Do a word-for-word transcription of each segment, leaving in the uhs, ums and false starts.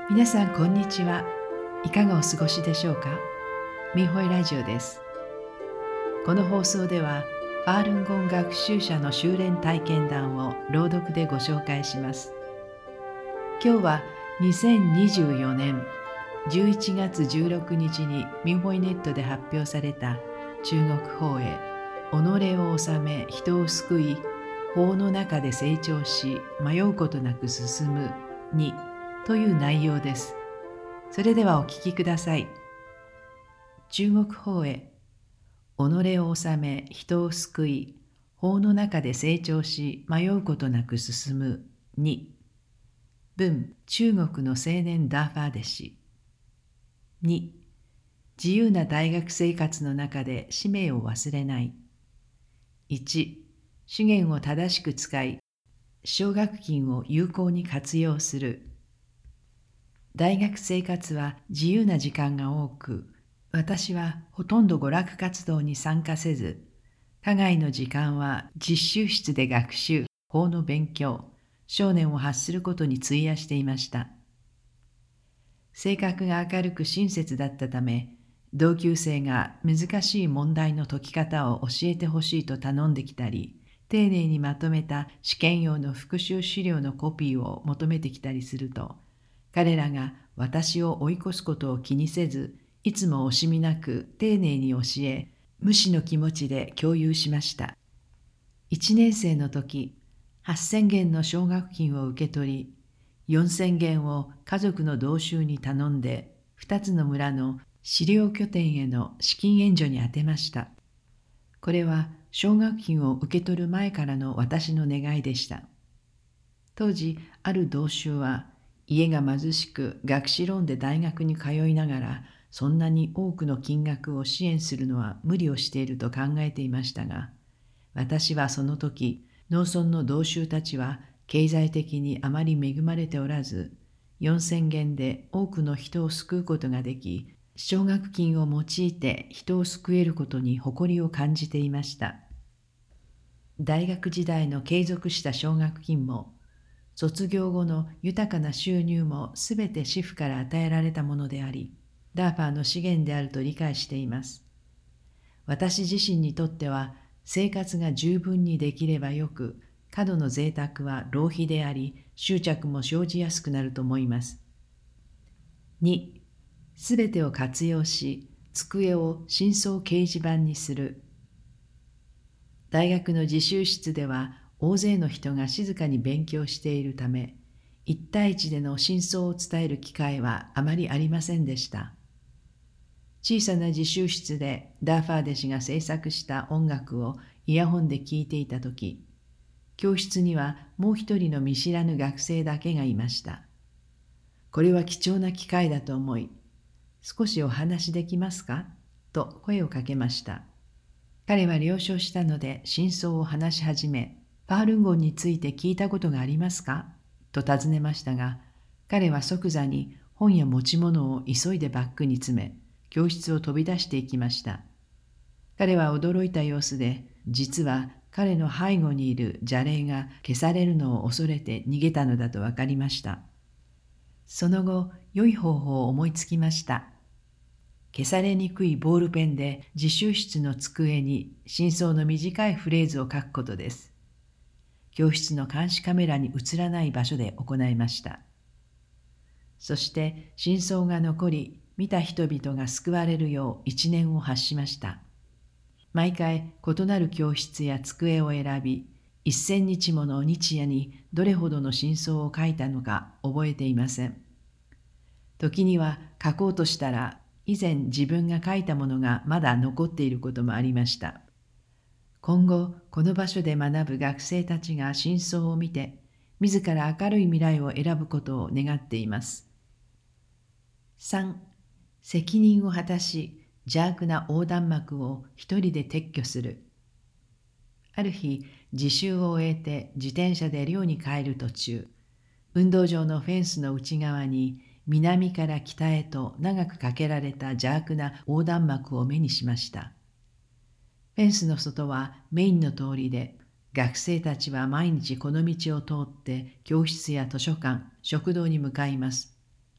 皆さんこんにちは。いかがお過ごしでしょうか。ミンホイラジオです。この放送ではファールンゴン学習者の修練体験談を朗読でご紹介します。今日はにせんにじゅうよねんじゅういちがつじゅうろくにちにミンホイネットで発表された中国法へ己を治め人を救い法の中で成長し迷うことなく進むにという内容です。それではお聞きください。中国法へ己を治め人を救い法の中で成長し迷うことなく進むに。文中国の青年ダーファー弟子。に自由な大学生活の中で使命を忘れない。いち資源を正しく使い奨学金を有効に活用する。大学生活は自由な時間が多く、私はほとんど娯楽活動に参加せず、課外の時間は実習室で学習、法の勉強、少年を発することに費やしていました。性格が明るく親切だったため、同級生が難しい問題の解き方を教えてほしいと頼んできたり、丁寧にまとめた試験用の復習資料のコピーを求めてきたりすると、彼らが私を追い越すことを気にせず、いつも惜しみなく丁寧に教え、無視の気持ちで共有しました。いちねん生の時、はっせんげんの奨学金を受け取り、よんせんげんを家族の同州に頼んで、ふたつの村の資料拠点への資金援助に充てました。これは奨学金を受け取る前からの私の願いでした。当時、ある同州は、家が貧しく学資ローンで大学に通いながらそんなに多くの金額を支援するのは無理をしていると考えていましたが、私はその時農村の同州たちは経済的にあまり恵まれておらず、よんせんげんで多くの人を救うことができ、奨学金を用いて人を救えることに誇りを感じていました。大学時代の継続した奨学金も卒業後の豊かな収入もすべて私府から与えられたものであり、ダーファーの資源であると理解しています。私自身にとっては生活が十分にできればよく、過度の贅沢は浪費であり、執着も生じやすくなると思います。に、すべてを活用し、机を深層掲示板にする。大学の自習室では、大勢の人が静かに勉強しているため、一対一での真相を伝える機会はあまりありませんでした。小さな自習室でダーファー弟子が制作した音楽をイヤホンで聴いていたとき、教室にはもう一人の見知らぬ学生だけがいました。これは貴重な機会だと思い、少しお話できますかと声をかけました。彼は了承したので真相を話し始め、ファールンゴンについて聞いたことがありますかと尋ねましたが、彼は即座に本や持ち物を急いでバッグに詰め、教室を飛び出していきました。彼は驚いた様子で、実は彼の背後にいる邪霊が消されるのを恐れて逃げたのだと分かりました。その後、良い方法を思いつきました。消されにくいボールペンで自習室の机に真相の短いフレーズを書くことです。教室の監視カメラに映らない場所で行いました。そして真相が残り、見た人々が救われるよう一念を発しました。毎回異なる教室や机を選び、一千日もの日夜にどれほどの真相を書いたのか覚えていません。時には書こうとしたら、以前自分が書いたものがまだ残っていることもありました。今後、この場所で学ぶ学生たちが真相を見て、自ら明るい未来を選ぶことを願っています。さん、責任を果たし、邪悪な横断幕を一人で撤去する。ある日、自習を終えて自転車で寮に帰る途中、運動場のフェンスの内側に南から北へと長くかけられた邪悪な横断幕を目にしました。フェンスの外はメインの通りで、学生たちは毎日この道を通って教室や図書館、食堂に向かいます。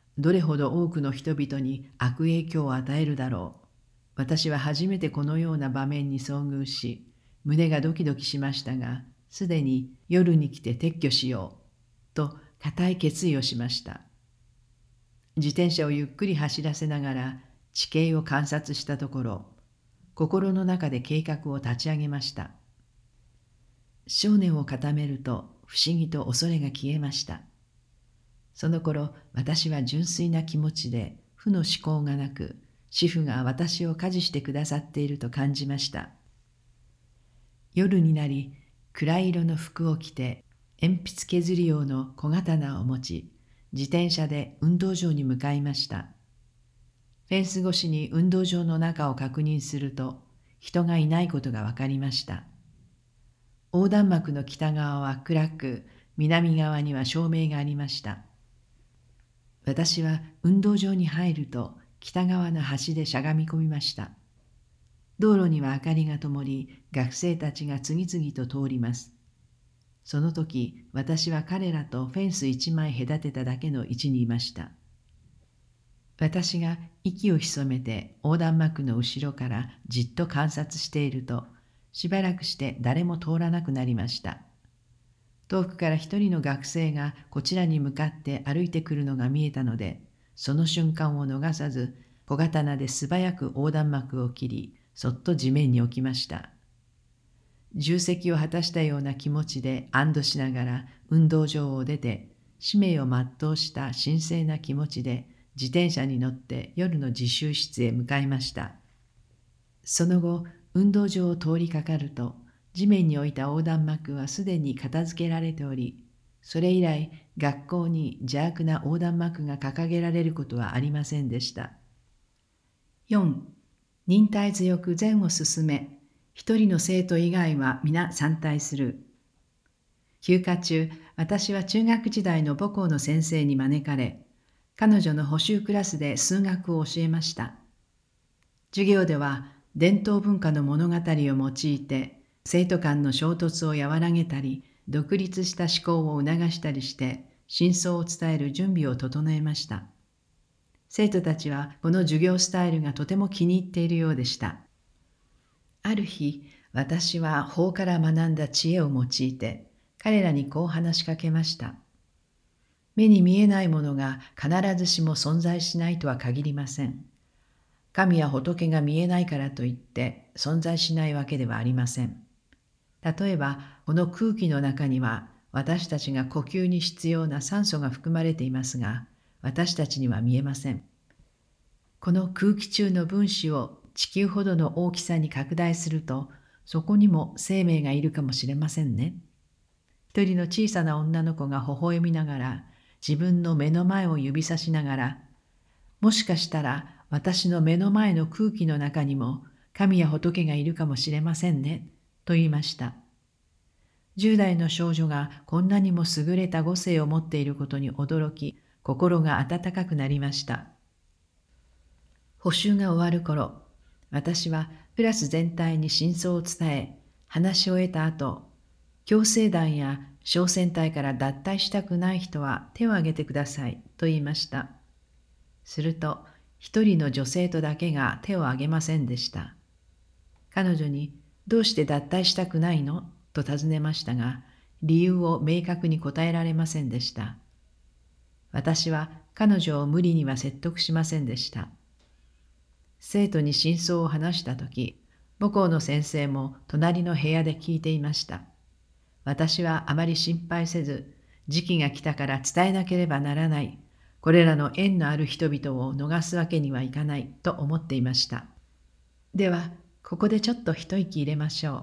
どれほど多くの人々に悪影響を与えるだろう。私は初めてこのような場面に遭遇し、胸がドキドキしましたが、すでに夜に来て撤去しようと固い決意をしました。自転車をゆっくり走らせながら地形を観察したところ、心の中で計画を立ち上げました。少年を固めると不思議と恐れが消えました。その頃、私は純粋な気持ちで負の思考がなく、主婦が私を家事してくださっていると感じました。夜になり、暗い色の服を着て、鉛筆削り用の小刀を持ち、自転車で運動場に向かいました。フェンス越しに運動場の中を確認すると、人がいないことが分かりました。横断幕の北側は暗く、南側には照明がありました。私は運動場に入ると、北側の端でしゃがみ込みました。道路には明かりが灯り、学生たちが次々と通ります。その時、私は彼らとフェンス一枚隔てただけの位置にいました。私が息を潜めて横断幕の後ろからじっと観察していると、しばらくして誰も通らなくなりました。遠くから一人の学生がこちらに向かって歩いてくるのが見えたので、その瞬間を逃さず、小刀で素早く横断幕を切り、そっと地面に置きました。重責を果たしたような気持ちで安堵しながら運動場を出て、使命を全うした神聖な気持ちで自転車に乗って夜の自習室へ向かいました。その後、運動場を通りかかると、地面に置いた横断幕はすでに片付けられており、それ以来学校に邪悪な横断幕が掲げられることはありませんでした。よん. 忍耐強く前を進め、一人の生徒以外は皆参退する。休暇中、私は中学時代の母校の先生に招かれ、彼女の補習クラスで数学を教えました。授業では伝統文化の物語を用いて、生徒間の衝突を和らげたり、独立した思考を促したりして、真相を伝える準備を整えました。生徒たちはこの授業スタイルがとても気に入っているようでした。ある日、私は法から学んだ知恵を用いて、彼らにこう話しかけました。目に見えないものが必ずしも存在しないとは限りません。神や仏が見えないからといって存在しないわけではありません。例えば、この空気の中には私たちが呼吸に必要な酸素が含まれていますが、私たちには見えません。この空気中の分子を地球ほどの大きさに拡大すると、そこにも生命がいるかもしれませんね。一人の小さな女の子が微笑みながら、自分の目の前を指さしながら、もしかしたら私の目の前の空気の中にも神や仏がいるかもしれませんね、と言いました。十代の少女がこんなにも優れた母性を持っていることに驚き、心が温かくなりました。補習が終わる頃、私はクラス全体に真相を伝え、話を得た後、共生団や小戦隊から脱退したくない人は手を挙げてくださいと言いました。すると、一人の女生徒だけが手を挙げませんでした。彼女に、どうして脱退したくないのと尋ねましたが、理由を明確に答えられませんでした。私は彼女を無理には説得しませんでした。生徒に真相を話したとき、母校の先生も隣の部屋で聞いていました。私はあまり心配せず、時期が来たから伝えなければならない、これらの縁のある人々を逃すわけにはいかないと思っていました。では、ここでちょっと一息入れましょう。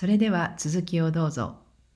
それでは続きをどうぞ。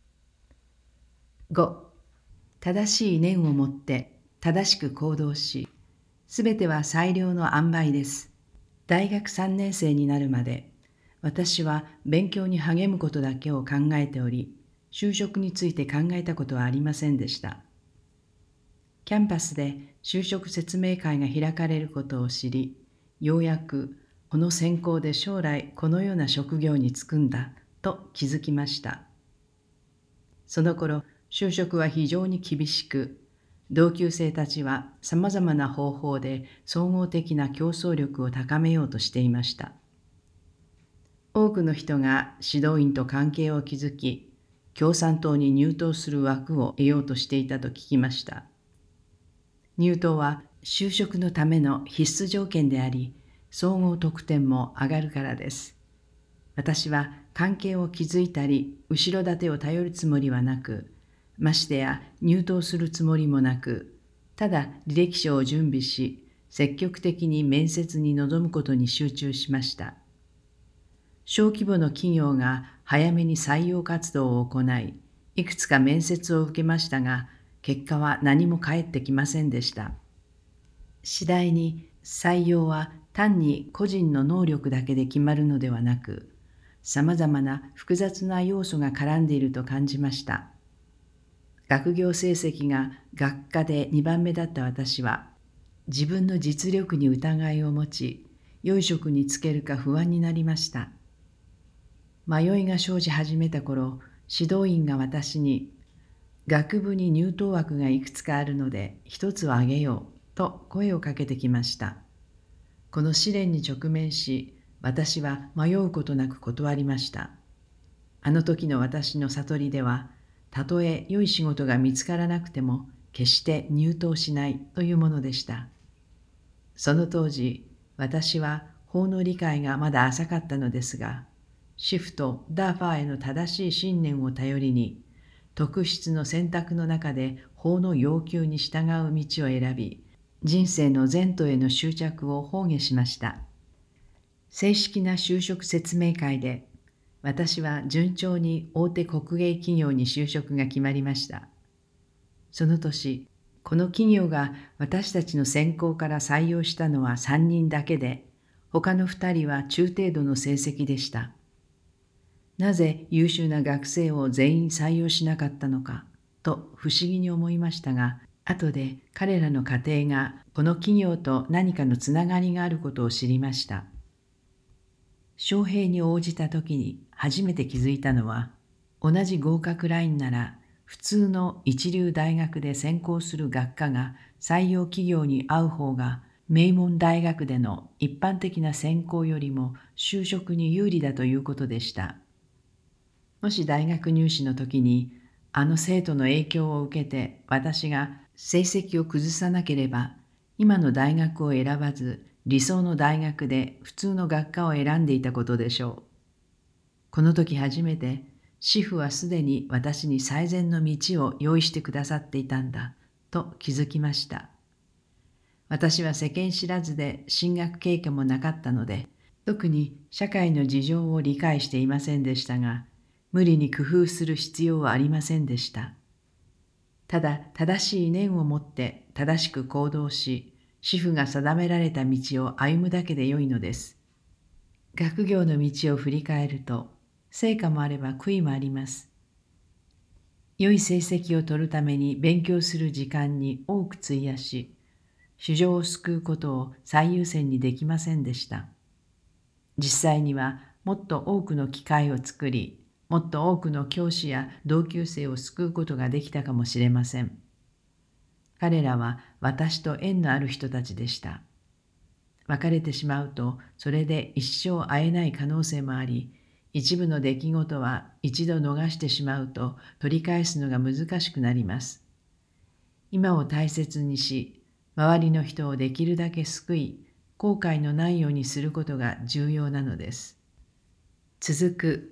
ご、正しい念を持って正しく行動し、すべては最良の塩梅です。大学さんねん生になるまで、私は勉強に励むことだけを考えており、就職について考えたことはありませんでした。キャンパスで就職説明会が開かれることを知り、ようやくこの専攻で将来このような職業に就くんだと気づきました。その頃、就職は非常に厳しく、同級生たちはさまざまな方法で総合的な競争力を高めようとしていました。多くの人が指導員と関係を築き、共産党に入党する枠を得ようとしていたと聞きました。入党は就職のための必須条件であり、総合得点も上がるからです。私は関係を築いたり、後ろ盾を頼るつもりはなく、ましてや入党するつもりもなく、ただ履歴書を準備し、積極的に面接に臨むことに集中しました。小規模の企業が早めに採用活動を行い、いくつか面接を受けましたが、結果は何も返ってきませんでした。次第に採用は単に個人の能力だけで決まるのではなく、さまざまな複雑な要素が絡んでいると感じました。学業成績が学科でにばんめだった私は、自分の実力に疑いを持ち、良い職に就けるか不安になりました。迷いが生じ始めた頃、指導員が私に、学部に入党枠がいくつかあるので一つをあげようと声をかけてきました。この試練に直面し、私は迷うことなく断りました。あの時の私の悟りでは、たとえ良い仕事が見つからなくても決して入党しないというものでした。その当時、私は法の理解がまだ浅かったのですが、シフとダーファーへの正しい信念を頼りに、特質の選択の中で法の要求に従う道を選び、人生の前途への執着を放下しました。正式な就職説明会で、私は順調に大手国営企業に就職が決まりました。その年、この企業が私たちの専攻から採用したのはさんにんだけで、他のふたりは中程度の成績でした。なぜ優秀な学生を全員採用しなかったのかと不思議に思いましたが、後で彼らの家庭がこの企業と何かのつながりがあることを知りました。招聘に応じた時に初めて気づいたのは、同じ合格ラインなら普通の一流大学で専攻する学科が採用企業に合う方が名門大学での一般的な専攻よりも就職に有利だということでした。もし大学入試の時にあの生徒の影響を受けて私が成績を崩さなければ、今の大学を選ばず理想の大学で普通の学科を選んでいたことでしょう。この時初めて、師父はすでに私に最善の道を用意してくださっていたんだと気づきました。私は世間知らずで進学経験もなかったので、特に社会の事情を理解していませんでしたが、無理に工夫する必要はありませんでした。ただ正しい念を持って正しく行動し、師父が定められた道を歩むだけでよいのです。学業の道を振り返ると、成果もあれば悔いもあります。良い成績を取るために勉強する時間に多く費やし、主情を救うことを最優先にできませんでした。実際にはもっと多くの機会を作り、もっと多くの教師や同級生を救うことができたかもしれません。彼らは私と縁のある人たちでした。別れてしまうと、それで一生会えない可能性もあり、一部の出来事は一度逃してしまうと取り返すのが難しくなります。今を大切にし、周りの人をできるだけ救い、後悔のないようにすることが重要なのです。続く。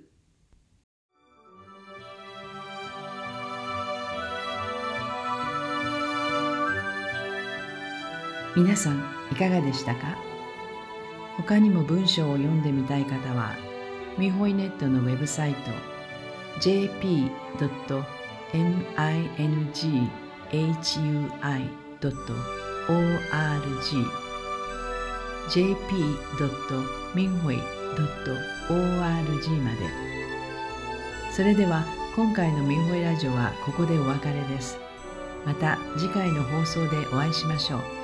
皆さんいかがでしたか？他にも文章を読んでみたい方は、 ミホイネットのウェブサイト ジェーピードットミングハイドットオーアールジー ジェーピードットミンホイドットオーアールジー まで。それでは今回のミンホイラジオはここでお別れです。また次回の放送でお会いしましょう。